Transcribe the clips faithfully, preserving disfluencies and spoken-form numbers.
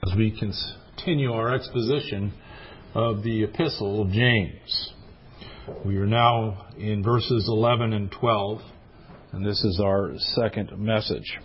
as we continue our exposition of the Epistle of James. We are now in verses eleven and twelve, and this is our second message.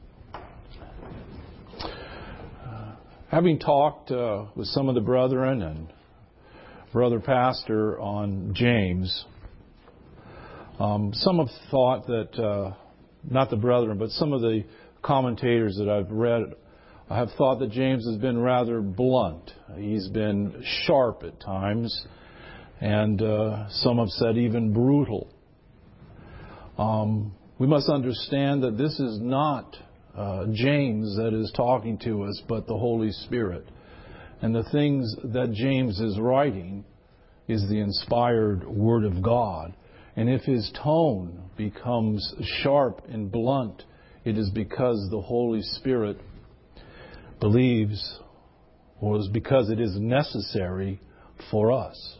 Uh, having talked uh, with some of the brethren and brother pastor on James, um, some have thought that, uh, not the brethren, but some of the commentators that I've read have thought that James has been rather blunt. He's been sharp at times, and uh, some have said even brutal. Um, we must understand that this is not uh, James that is talking to us, but the Holy Spirit. And the things that James is writing is the inspired Word of God. And if his tone becomes sharp and blunt, it is because the Holy Spirit believes, or is because it is necessary for us.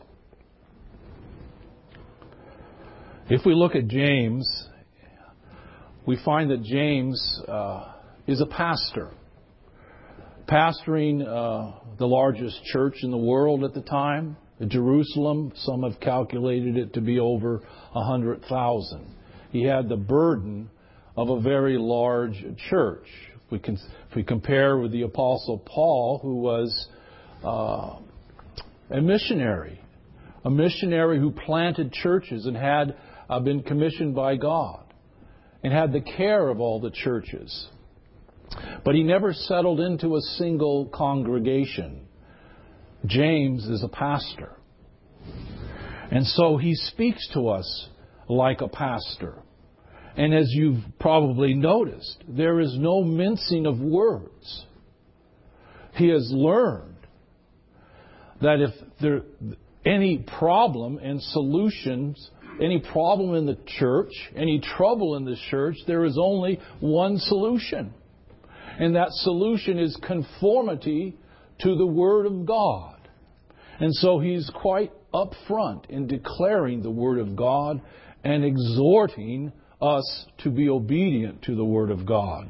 If we look at James, we find that James uh, is a pastor, pastoring uh, the largest church in the world at the time, Jerusalem. Some have calculated it to be over a hundred thousand. He had the burden of a very large church. If we, can, if we compare with the Apostle Paul, who was uh, a missionary, a missionary who planted churches and had uh, been commissioned by God and had the care of all the churches. But he never settled into a single congregation. James is a pastor. And so he speaks to us like a pastor. And as you've probably noticed, there is no mincing of words. He has learned that if there any problem and solutions, any problem in the church, any trouble in the church, there is only one solution. And that solution is conformity to the Word of God. And so he's quite upfront in declaring the Word of God and exhorting us to be obedient to the Word of God.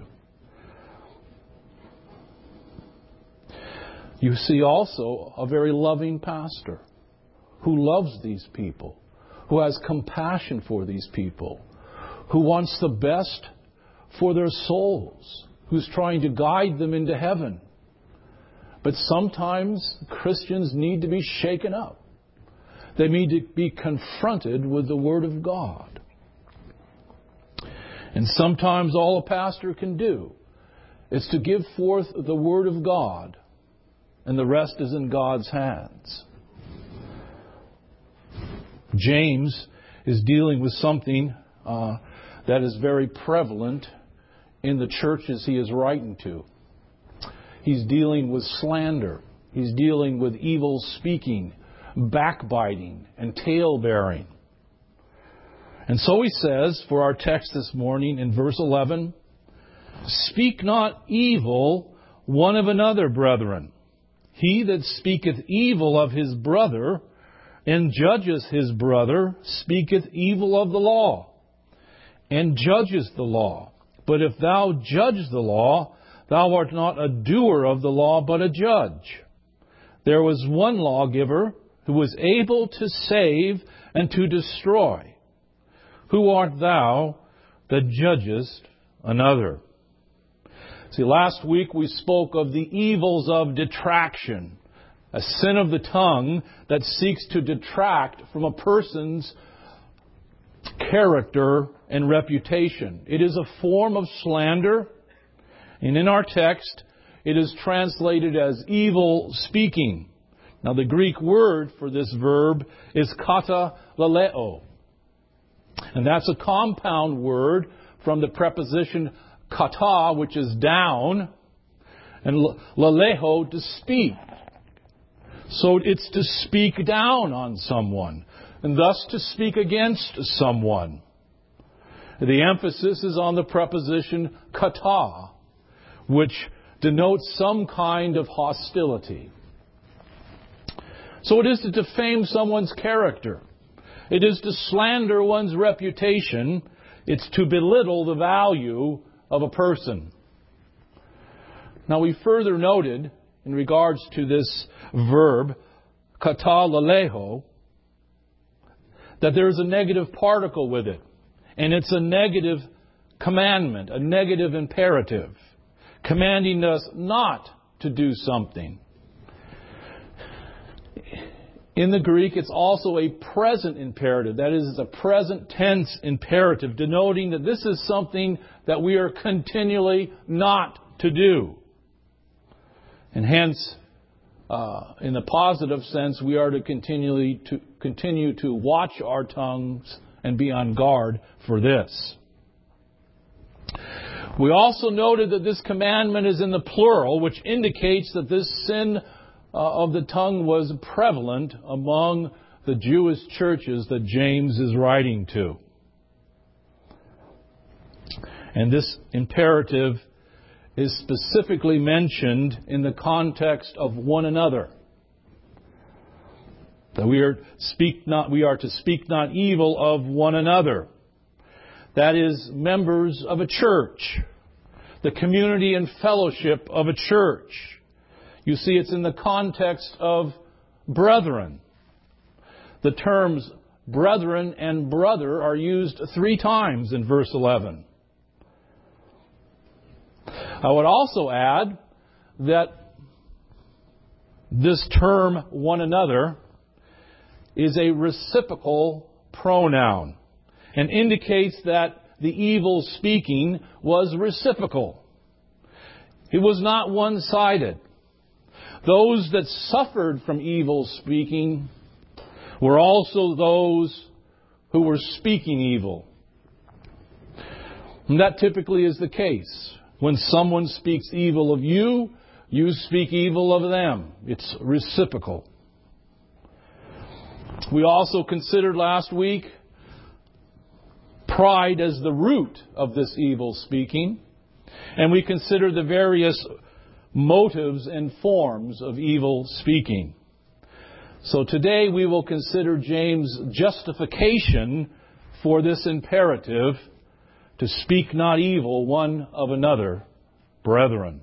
You see also a very loving pastor who loves these people, who has compassion for these people, who wants the best for their souls, who's trying to guide them into heaven. But sometimes Christians need to be shaken up. They need to be confronted with the Word of God. And sometimes all a pastor can do is to give forth the Word of God, and the rest is in God's hands. James is dealing with something uh, that is very prevalent in the churches he is writing to. He's dealing with slander. He's dealing with evil speaking, backbiting, and tale-bearing. And so he says, for our text this morning in verse eleven, "Speak not evil one of another, brethren. He that speaketh evil of his brother and judges his brother speaketh evil of the law, and judges the law. But if thou judge the law, thou art not a doer of the law, but a judge. There was one lawgiver who was able to save and to destroy. Who art thou that judgest another?" See, last week we spoke of the evils of detraction, a sin of the tongue that seeks to detract from a person's character and reputation. It is a form of slander, and in our text it is translated as evil speaking. Now the Greek word for this verb is kata laleo. And that's a compound word from the preposition kata, which is down, and laleho, to speak. So it's to speak down on someone, and thus to speak against someone. The emphasis is on the preposition kata, which denotes some kind of hostility. So it is to defame someone's character. It is to slander one's reputation. It's to belittle the value of a person. Now we further noted in regards to this verb, katalaleho, that there is a negative particle with it. And it's a negative commandment, a negative imperative, commanding us not to do something. In the Greek, it's also a present imperative. That is, it's a present tense imperative, denoting that this is something that we are continually not to do. And hence, uh, in the positive sense, we are to continually to continue to watch our tongues and be on guard for this. We also noted that this commandment is in the plural, which indicates that this sin uh, of the tongue was prevalent among the Jewish churches that James is writing to. And this imperative is specifically mentioned in the context of one another. That we are speak not we are to speak not evil of one another. That is, members of a church, the community and fellowship of a church. You see, it's in the context of brethren. The terms brethren and brother are used three times in verse eleven. I would also add that this term one another is a reciprocal pronoun and indicates that the evil speaking was reciprocal. It was not one-sided. Those that suffered from evil speaking were also those who were speaking evil. And that typically is the case. When someone speaks evil of you, you speak evil of them. It's reciprocal. We also considered last week pride as the root of this evil speaking. And we considered the various motives and forms of evil speaking. So today we will consider James' justification for this imperative to speak not evil one of another, brethren.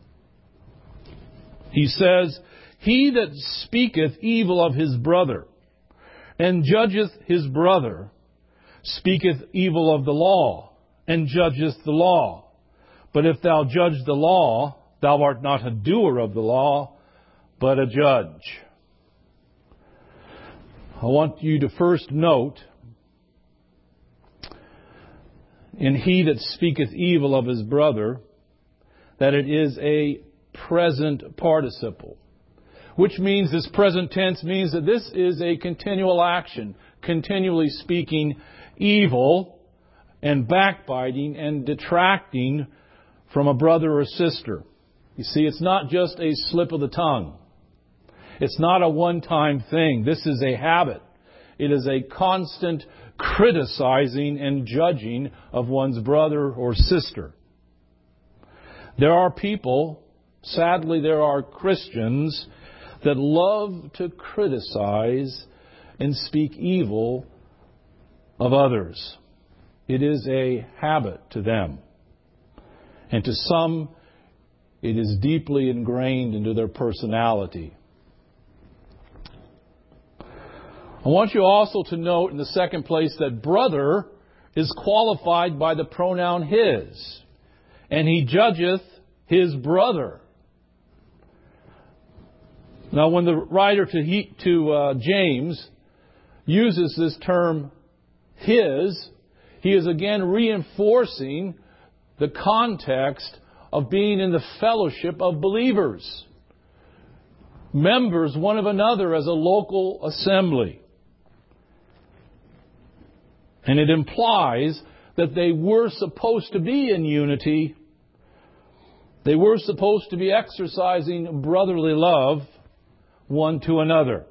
He says, "He that speaketh evil of his brother, and judgeth his brother, speaketh evil of the law, and judgeth the law. But if thou judge the law, thou art not a doer of the law, but a judge." I want you to first note, in he that speaketh evil of his brother, that it is a present participle. Which means, this present tense means that this is a continual action, continually speaking evil and backbiting and detracting from a brother or sister. You see, it's not just a slip of the tongue. It's not a one-time thing. This is a habit. It is a constant criticizing and judging of one's brother or sister. There are people, sadly there are Christians, that love to criticize and speak evil of others. It is a habit to them. And to some, it is deeply ingrained into their personality. I want you also to note in the second place that brother is qualified by the pronoun his. And he judgeth his brother. Now, when the writer to, he, to uh, James uses this term his, he is again reinforcing the context of being in the fellowship of believers, members one of another as a local assembly. And it implies that they were supposed to be in unity. They were supposed to be exercising brotherly love one to another.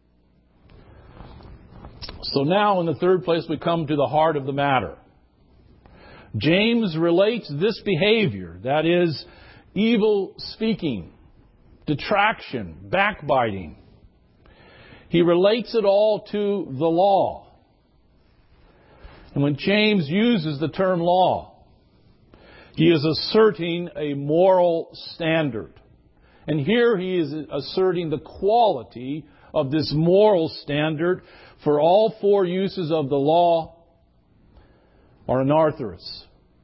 So now, in the third place, we come to the heart of the matter. James relates this behavior, that is, evil speaking, detraction, backbiting. He relates it all to the law. And when James uses the term law, he is asserting a moral standard. And here he is asserting the quality of this moral standard for all four uses of the law are anarthrous.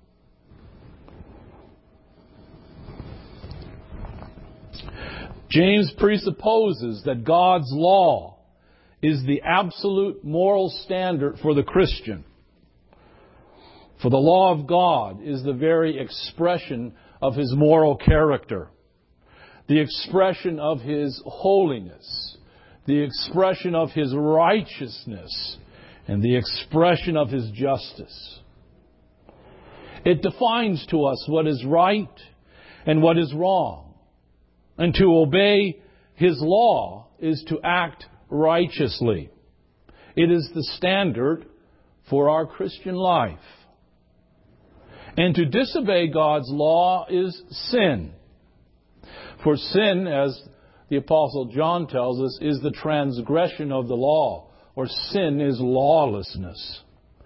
James presupposes that God's law is the absolute moral standard for the Christian. For the law of God is the very expression of His moral character, the expression of His holiness, the expression of His righteousness, and the expression of His justice. It defines to us what is right and what is wrong. And to obey His law is to act righteously. It is the standard for our Christian life. And to disobey God's law is sin. For sin, as the Apostle John tells us, is the transgression of the law, or sin is lawlessness.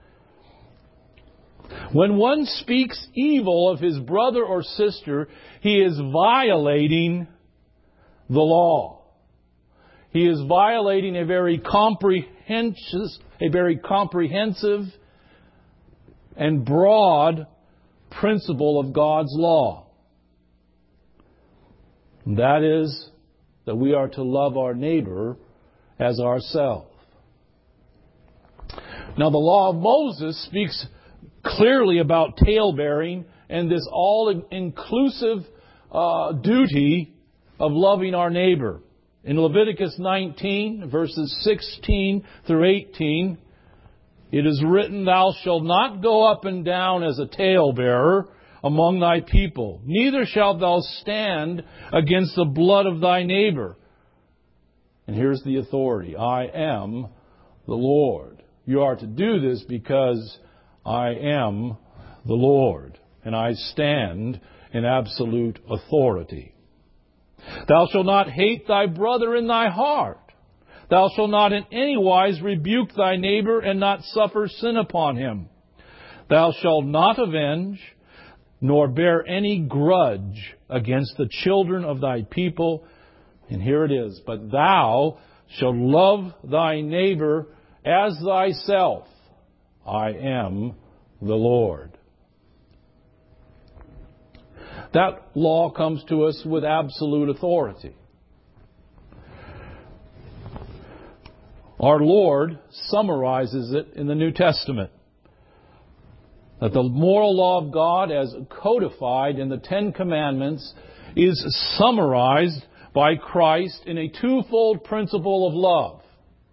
When one speaks evil of his brother or sister, he is violating the law. He is violating a very comprehensive, a very comprehensive and broad principle of God's law. And that is that we are to love our neighbor as ourselves. Now, the law of Moses speaks clearly about talebearing and this all-inclusive uh, duty of loving our neighbor. In Leviticus nineteen, verses sixteen through eighteen, it is written, "Thou shalt not go up and down as a talebearer among thy people, neither shalt thou stand against the blood of thy neighbor." And here's the authority. I am the Lord. You are to do this because I am the Lord, and I stand in absolute authority. Thou shalt not hate thy brother in thy heart. Thou shalt not in any wise rebuke thy neighbor and not suffer sin upon him. Thou shalt not avenge, nor bear any grudge against the children of thy people. And here it is, but thou shalt love thy neighbor as thyself. I am the Lord. That law comes to us with absolute authority. Our Lord summarizes it in the New Testament. That the moral law of God, as codified in the Ten Commandments, is summarized by Christ in a twofold principle of love.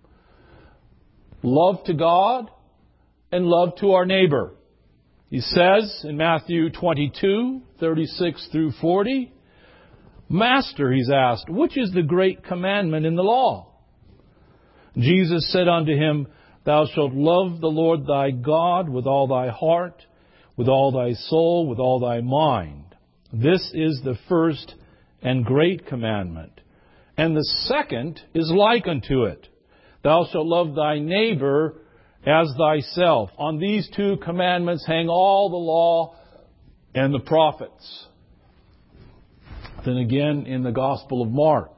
Love to God and love to our neighbor. He says in Matthew twenty-two, thirty-six through forty, "Master," he's asked, "which is the great commandment in the law?" Jesus said unto him, "Thou shalt love the Lord thy God with all thy heart, with all thy soul, with all thy mind. This is the first and great commandment. And the second is like unto it. Thou shalt love thy neighbor as thyself. On these two commandments hang all the law and the prophets." Then again in the Gospel of Mark,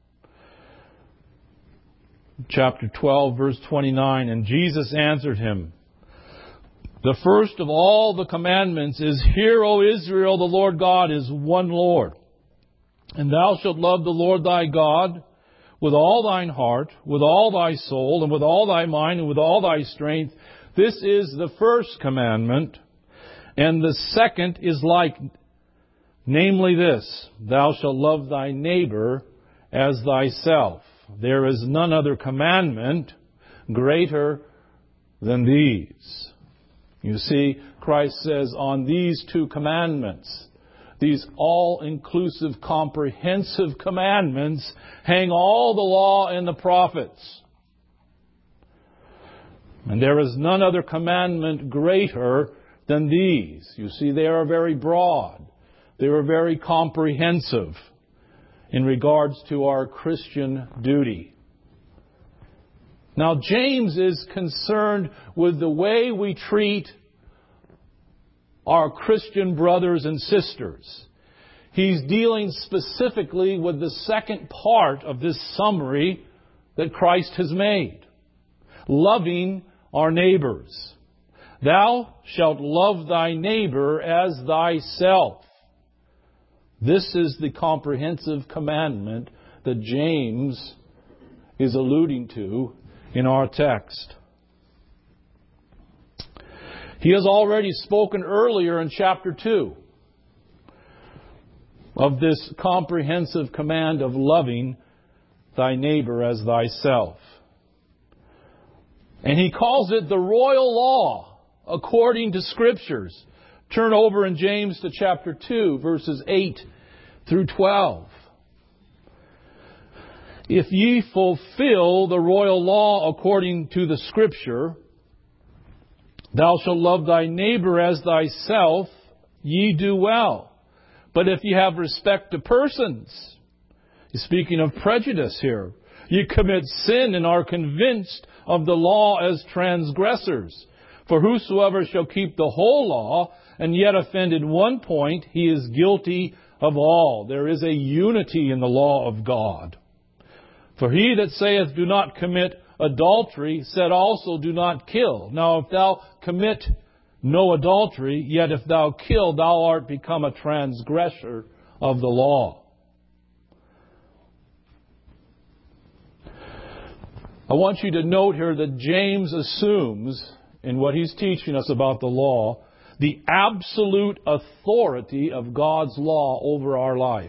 chapter twelve, verse twenty-nine, "And Jesus answered him, The first of all the commandments is, Hear, O Israel, the Lord God is one Lord. And thou shalt love the Lord thy God with all thine heart, with all thy soul, and with all thy mind, and with all thy strength. This is the first commandment. And the second is like, namely this, Thou shalt love thy neighbor as thyself. There is none other commandment greater than these." You see, Christ says, on these two commandments, these all-inclusive, comprehensive commandments, hang all the law and the prophets. And there is none other commandment greater than these. You see, they are very broad. They are very comprehensive in regards to our Christian duty. Now, James is concerned with the way we treat our Christian brothers and sisters. he's dealing specifically with the second part of this summary that Christ has made. Loving our neighbors. Thou shalt love thy neighbor as thyself. This is the comprehensive commandment that James is alluding to in our text. He has already spoken earlier in chapter two of this comprehensive command of loving thy neighbor as thyself. And he calls it the royal law according to Scriptures. Turn over in James to chapter two, verses eight through twelve. If ye fulfill the royal law according to the Scripture, thou shalt love thy neighbor as thyself, ye do well. But if ye have respect to persons, he's speaking of prejudice here, ye commit sin and are convinced of the law as transgressors. For whosoever shall keep the whole law and yet offend in one point, he is guilty of all. There is a unity in the law of God. For he that saith, do not commit adultery, said also, do not kill. Now if thou commit no adultery, yet if thou kill, thou art become a transgressor of the law. I want you to note here that James assumes, in what he's teaching us about the law, the absolute authority of God's law over our life.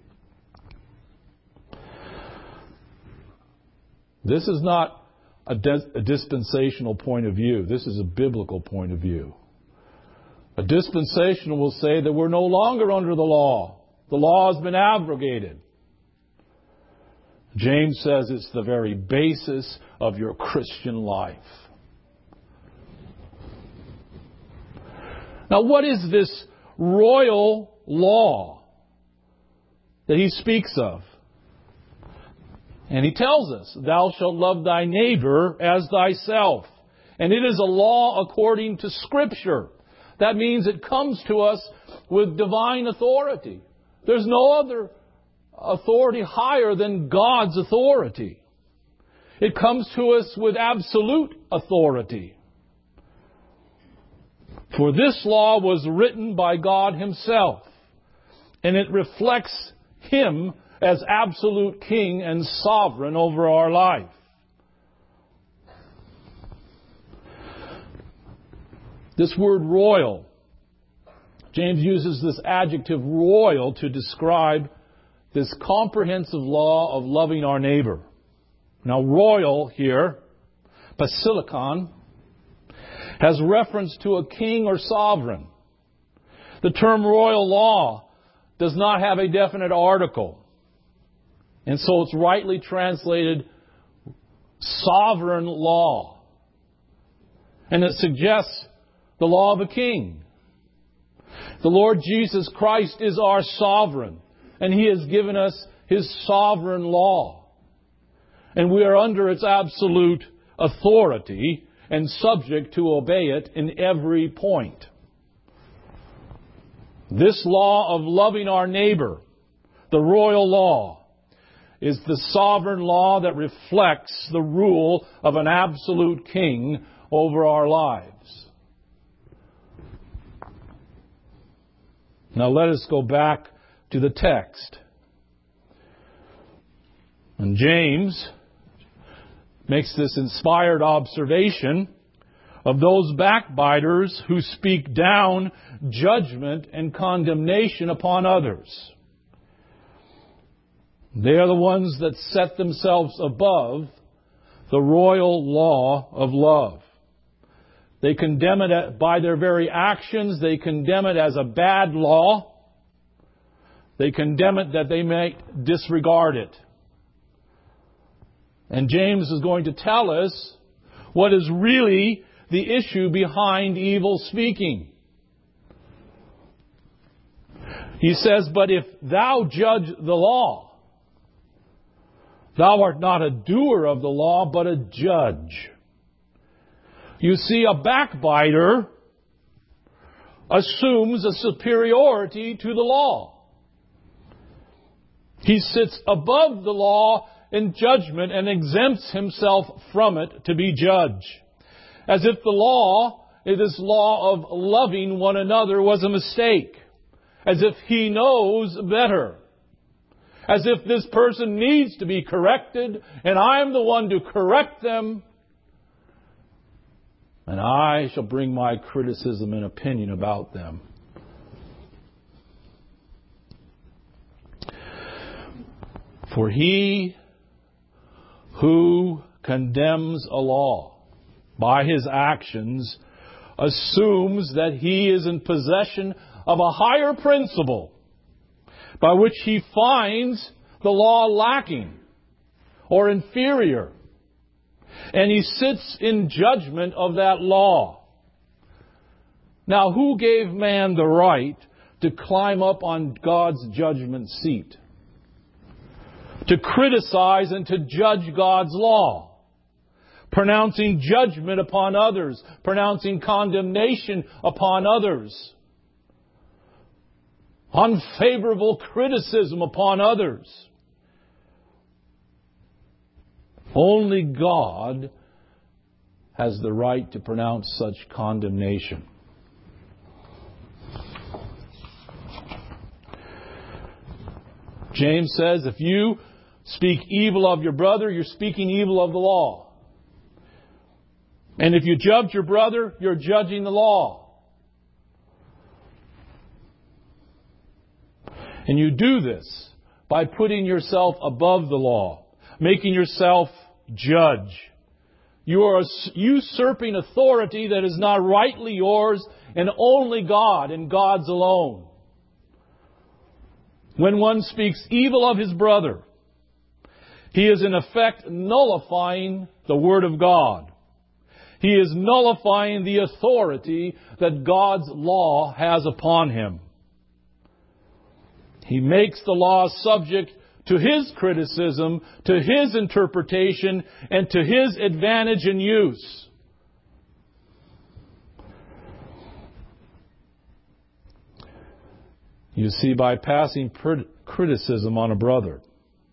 This is not a, dis- a dispensational point of view. This is a biblical point of view. A dispensational will say that we're no longer under the law. The law has been abrogated. James says it's the very basis of your Christian life. Now, what is this royal law that he speaks of? And he tells us, thou shalt love thy neighbor as thyself. And it is a law according to Scripture. That means it comes to us with divine authority. There's no other authority higher than God's authority. It comes to us with absolute authority. For this law was written by God Himself, and it reflects Him as absolute King and sovereign over our life. This word royal, James uses this adjective royal to describe this comprehensive law of loving our neighbor. Now, royal here, basilikon, has reference to a king or sovereign. The term royal law does not have a definite article. And so it's rightly translated sovereign law. And it suggests the law of a king. The Lord Jesus Christ is our sovereign, and He has given us His sovereign law. And we are under its absolute authority and subject to obey it in every point. This law of loving our neighbor, the royal law, is the sovereign law that reflects the rule of an absolute king over our lives. Now let us go back to the text. And James makes this inspired observation of those backbiters who speak down judgment and condemnation upon others. They are the ones that set themselves above the royal law of love. They condemn it by their very actions. They condemn it as a bad law. They condemn it that they may disregard it. And James is going to tell us what is really the issue behind evil speaking. He says, but if thou judge the law, thou art not a doer of the law, but a judge. You see, a backbiter assumes a superiority to the law. He sits above the law in judgment and exempts himself from it to be judge. As if the law, this law of loving one another, was a mistake. As if he knows better. As if this person needs to be corrected and I'm the one to correct them. And I shall bring my criticism and opinion about them. For he who condemns a law by his actions assumes that he is in possession of a higher principle by which he finds the law lacking or inferior. And he sits in judgment of that law. Now, who gave man the right to climb up on God's judgment seat? To criticize and to judge God's law. Pronouncing judgment upon others. Pronouncing condemnation upon others. Unfavorable criticism upon others. Only God has the right to pronounce such condemnation. James says, if you speak evil of your brother, you're speaking evil of the law. And if you judge your brother, you're judging the law. And you do this by putting yourself above the law, making yourself judge. You are usurping authority that is not rightly yours, and only God and God's alone. When one speaks evil of his brother, he is in effect nullifying the Word of God. He is nullifying the authority that God's law has upon him. He makes the law subject to his criticism, to his interpretation, and to his advantage and use. You see, by passing criticism on a brother,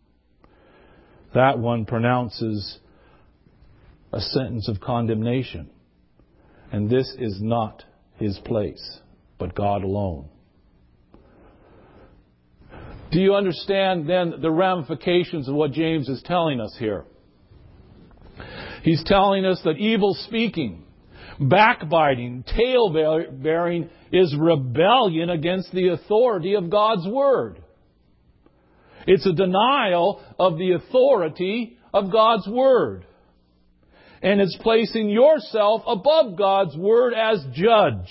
that one pronounces a sentence of condemnation. And this is not his place, but God alone. Do you understand then the ramifications of what James is telling us here? He's telling us that evil speaking, backbiting, tale-bearing is rebellion against the authority of God's Word. It's a denial of the authority of God's Word. And it's placing yourself above God's Word as judge.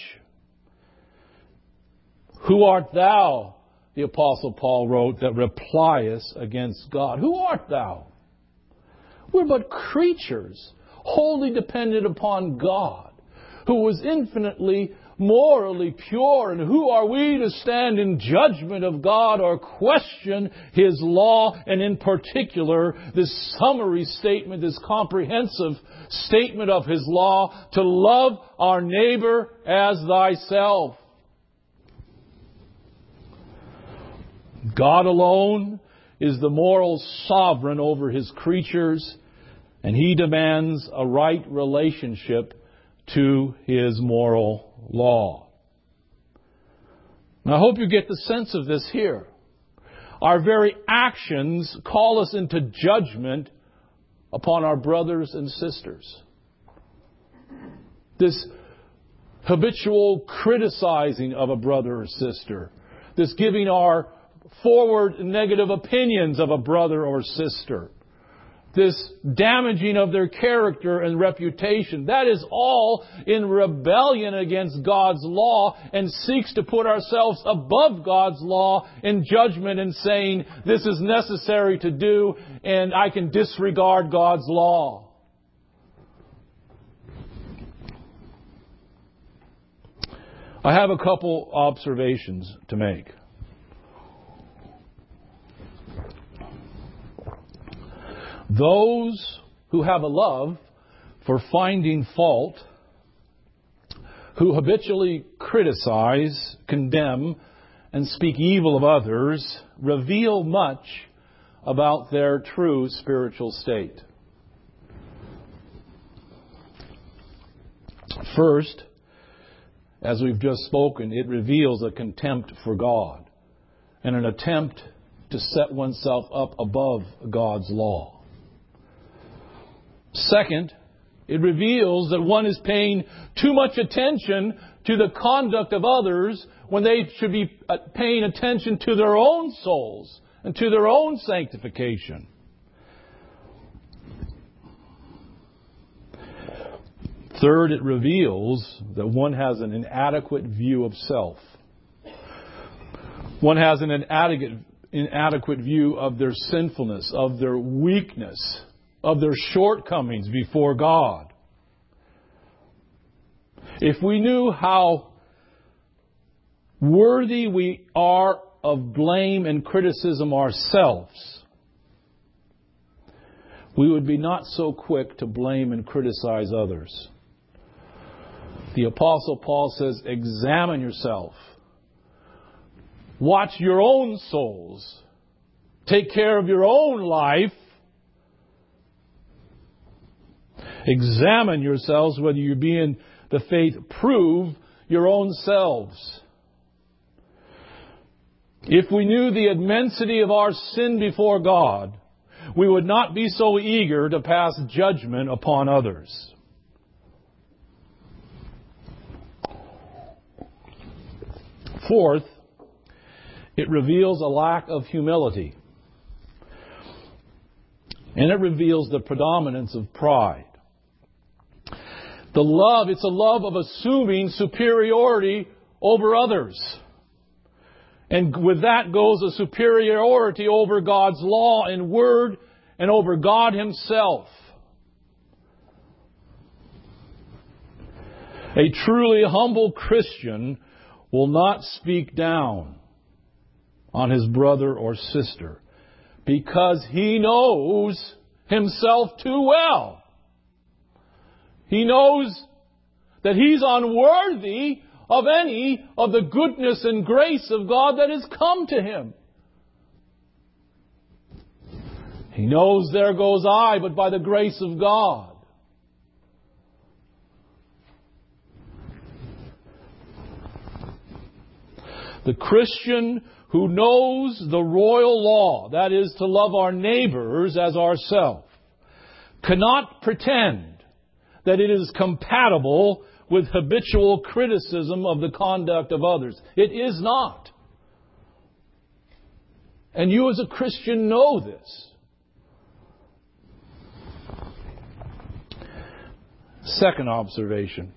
Who art thou, the Apostle Paul wrote, that repliest against God? Who art thou? We're but creatures, wholly dependent upon God, who was infinitely morally pure. And who are we to stand in judgment of God or question His law, and in particular this summary statement, this comprehensive statement of His law, to love our neighbor as thyself. God alone is the moral sovereign over His creatures, and He demands a right relationship to His moral law. Now, I hope you get the sense of this here. Our very actions call us into judgment upon our brothers and sisters. This habitual criticizing of a brother or sister. This giving our forward negative opinions of a brother or sister. This damaging of their character and reputation. That is all in rebellion against God's law, and seeks to put ourselves above God's law in judgment and saying, this is necessary to do and I can disregard God's law. I have a couple observations to make. Those who have a love for finding fault, who habitually criticize, condemn, and speak evil of others reveal much about their true spiritual state. First, as we've just spoken, it reveals a contempt for God and an attempt to set oneself up above God's law. Second, it reveals that one is paying too much attention to the conduct of others when they should be paying attention to their own souls and to their own sanctification. Third, it reveals that one has an inadequate view of self. One has an inadequate, inadequate view of their sinfulness, of their weakness, of their shortcomings before God. If we knew how worthy we are of blame and criticism ourselves, we would be not so quick to blame and criticize others. The Apostle Paul says, examine yourself. Watch your own souls. Take care of your own life. Examine yourselves whether you be in the faith. Prove your own selves. If we knew the immensity of our sin before God, we would not be so eager to pass judgment upon others. Fourth, it reveals a lack of humility. And it reveals the predominance of pride. The love, it's a love of assuming superiority over others. And with that goes a superiority over God's law and word and over God Himself. A truly humble Christian will not speak down on his brother or sister because he knows himself too well. He knows that he's unworthy of any of the goodness and grace of God that has come to him. He knows there goes I, but by the grace of God. The Christian who knows the royal law, that is to love our neighbors as ourselves, cannot pretend that it is compatible with habitual criticism of the conduct of others. It is not. And you as a Christian know this. Second observation.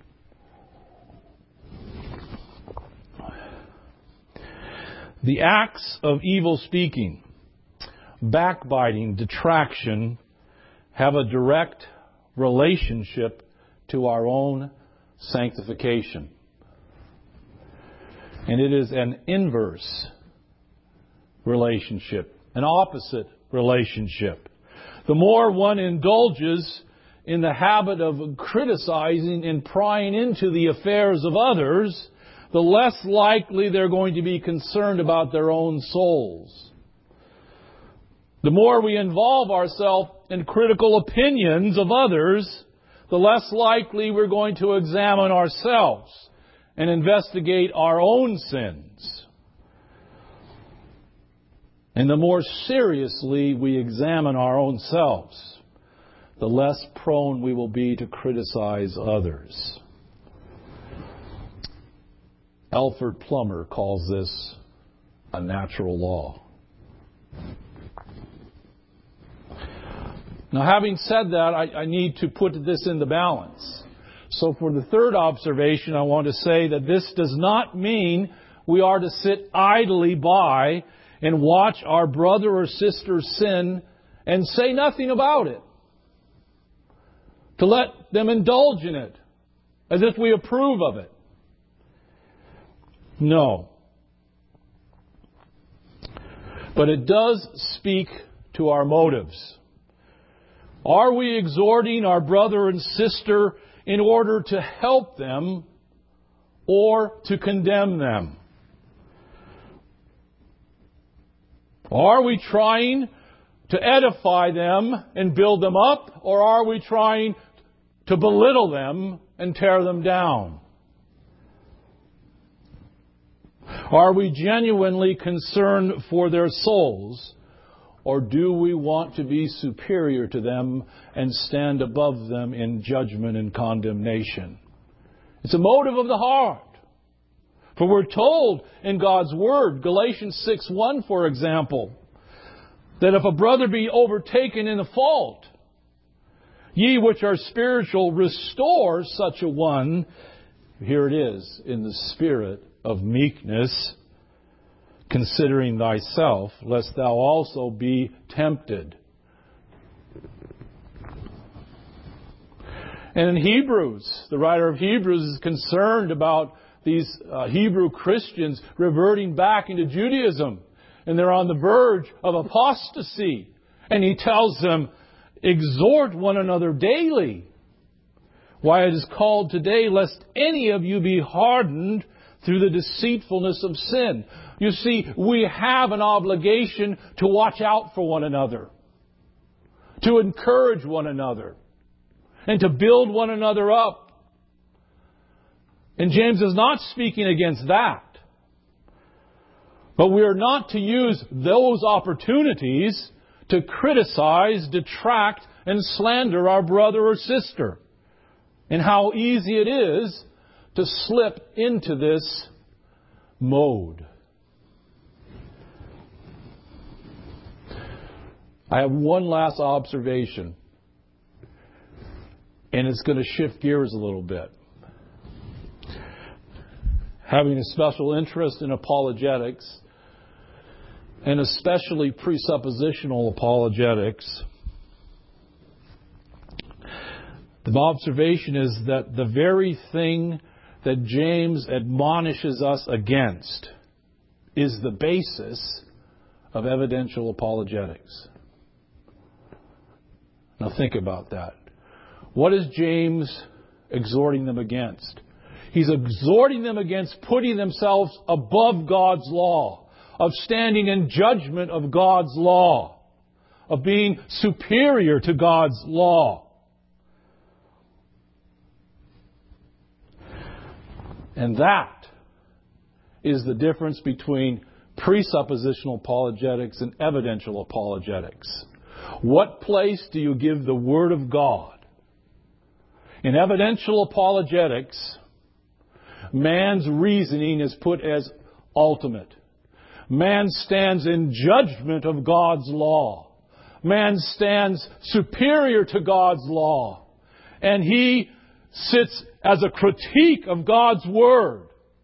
The acts of evil speaking, backbiting, detraction have a direct relationship to our own sanctification. And it is an inverse relationship, an opposite relationship. The more one indulges in the habit of criticizing and prying into the affairs of others, the less likely they're going to be concerned about their own souls. The more we involve ourselves in critical opinions of others, the less likely we're going to examine ourselves and investigate our own sins. And the more seriously we examine our own selves, the less prone we will be to criticize others. Alfred Plummer calls this a natural law. Now, having said that, I, I need to put this in the balance. So for the third observation, I want to say that this does not mean we are to sit idly by and watch our brother or sister sin and say nothing about it. To let them indulge in it as if we approve of it. No. But it does speak to our motives. Are we exhorting our brother and sister in order to help them or to condemn them? Are we trying to edify them and build them up, or are we trying to belittle them and tear them down? Are we genuinely concerned for their souls, or do we want to be superior to them and stand above them in judgment and condemnation? It's a motive of the heart. For we're told in God's Word, Galatians six one, for example, that if a brother be overtaken in a fault, ye which are spiritual, restore such a one, here it is, in the spirit of meekness, considering thyself, lest thou also be tempted. And in Hebrews, the writer of Hebrews is concerned about these uh, Hebrew Christians reverting back into Judaism. And they're on the verge of apostasy. And he tells them, exhort one another daily. Why it is called today, lest any of you be hardened through the deceitfulness of sin. You see, we have an obligation to watch out for one another, to encourage one another, and to build one another up. And James is not speaking against that. But we are not to use those opportunities to criticize, detract, and slander our brother or sister. And how easy it is to slip into this mode. I have one last observation. And it's going to shift gears a little bit. Having a special interest in apologetics, and especially presuppositional apologetics, the observation is that the very thing that James admonishes us against is the basis of evidential apologetics. Now think about that. What is James exhorting them against? He's exhorting them against putting themselves above God's law, of standing in judgment of God's law, of being superior to God's law. And that is the difference between presuppositional apologetics and evidential apologetics. What place do you give the Word of God? In evidential apologetics, man's reasoning is put as ultimate. Man stands in judgment of God's law. Man stands superior to God's law. And he sits as a critique of God's Word.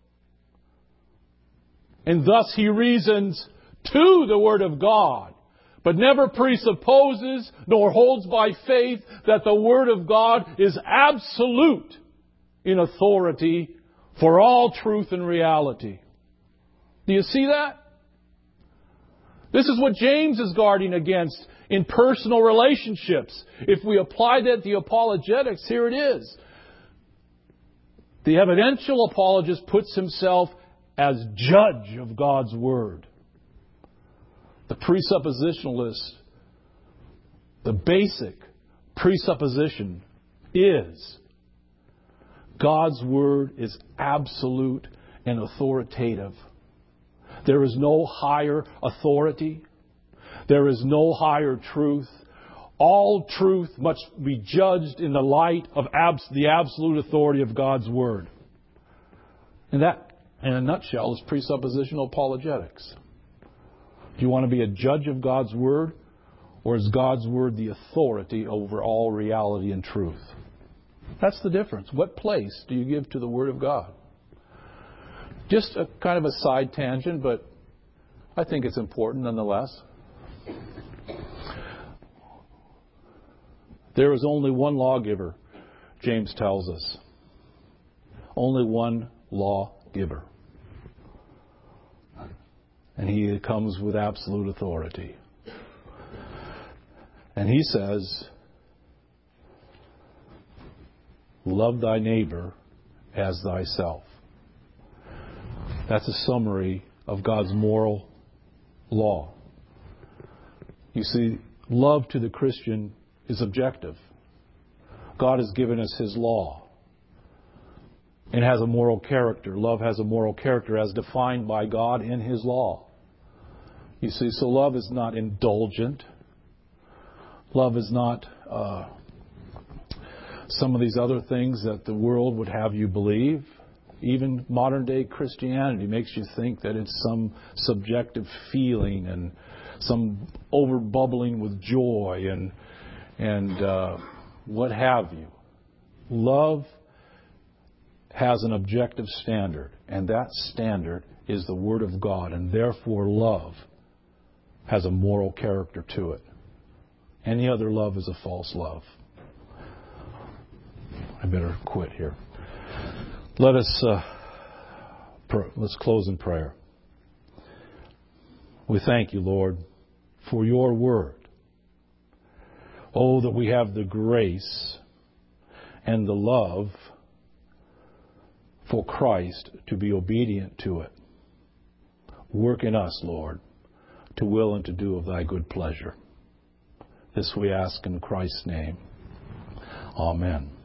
And thus he reasons to the Word of God, but never presupposes nor holds by faith that the Word of God is absolute in authority for all truth and reality. Do you see that? This is what James is guarding against in personal relationships. If we apply that to the apologetics, here it is. The evidential apologist puts himself as judge of God's Word. The presuppositionalist, the basic presupposition is God's Word is absolute and authoritative. There is no higher authority. There is no higher truth. All truth must be judged in the light of abs- the absolute authority of God's Word. And that, in a nutshell, is presuppositional apologetics. Do you want to be a judge of God's Word, or is God's Word the authority over all reality and truth? That's the difference. What place do you give to the Word of God? Just a kind of a side tangent, but I think it's important nonetheless. There is only one lawgiver, James tells us. Only one lawgiver. And he comes with absolute authority. And he says, love thy neighbor as thyself. That's a summary of God's moral law. You see, love to the Christian is objective. God has given us His law. It has a moral character. Love has a moral character as defined by God in His law. You see, so love is not indulgent. Love is not uh, some of these other things that the world would have you believe. Even modern day Christianity makes you think that it's some subjective feeling and some over bubbling with joy and and uh, what have you. Love has an objective standard, and that standard is the Word of God, and therefore love has a moral character to it. Any other love is a false love. I better quit here. Let us uh, pr- let's close in prayer. We thank you, Lord, for your word. Oh, that we have the grace and the love for Christ to be obedient to it. Work in us, Lord, to will and to do of thy good pleasure. This we ask in Christ's name. Amen.